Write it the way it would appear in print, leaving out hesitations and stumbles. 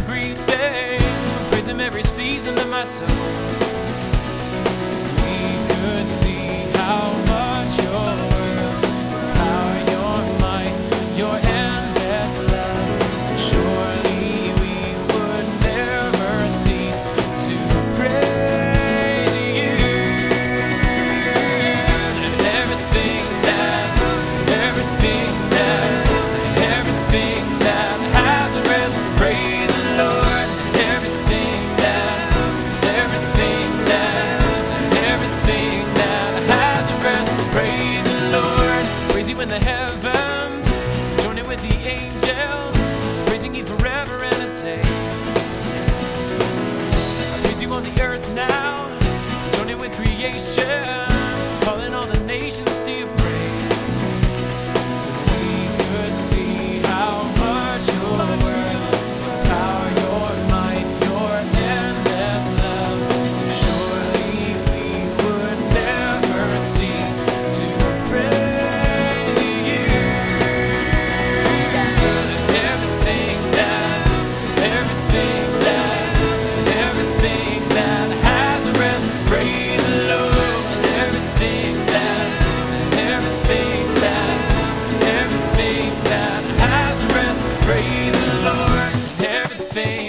breathing. Praise Him every season of my soul. We could see how much Your worth, Your power, Your might, Your endless love. Surely we would never cease to praise You. And everything that has a breath, praise the Lord. Everything that has a breath, praise the Lord. Praise You in the heavens, join it with the angels, praising You forever and a day. Praise You on the earth now, join it with creation, calling all the nations to Your praise. We could see how much Your worth, Your power, Your might, Your endless love. Surely we would never cease to praise You. Everything that has a breath, praise the Lord. Everything that has a breath, praise the Lord. Everything